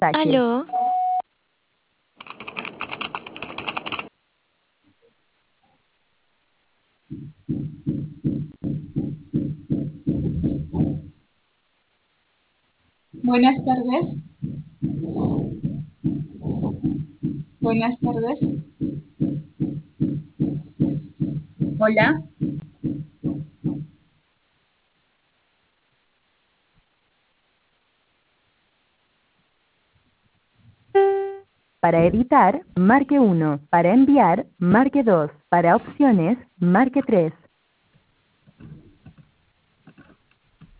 mensaje. Aló, Buenas tardes. Buenas tardes. Hola. Para editar, marque 1. Para enviar, marque 2. Para opciones, marque 3.